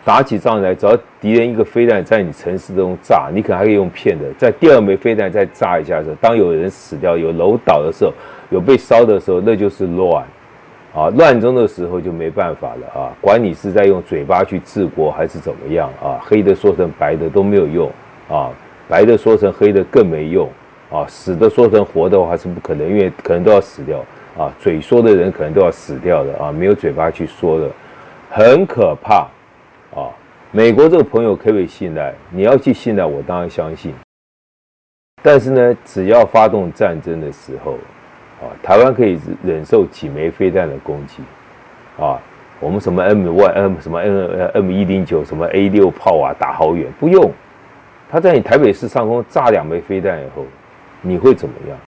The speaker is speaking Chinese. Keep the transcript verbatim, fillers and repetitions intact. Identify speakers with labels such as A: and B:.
A: 打起仗来，只要敌人一个飞弹在你城市中炸，你可能还可以用骗的，在第二枚飞弹再炸一下的时候，当有人死掉、有楼倒的时候、有被烧的时候，那就是乱。啊，乱中的时候就没办法了啊！管你是在用嘴巴去治国还是怎么样啊，黑的说成白的都没有用啊，白的说成黑的更没用啊，死的说成活的话是不可能，因为可能都要死掉啊，嘴说的人可能都要死掉的啊，没有嘴巴去说的，很可怕啊！美国这个朋友可不可以信赖？你要去信赖，我当然相信。但是呢，只要发动战争的时候，啊，台湾可以忍受几枚飞弹的攻击，啊，我们什么 M 一 M 什么 N M 一零九什么 A 六炮啊，打好远，不用，他在你台北市上空炸两枚飞弹以后，你会怎么样？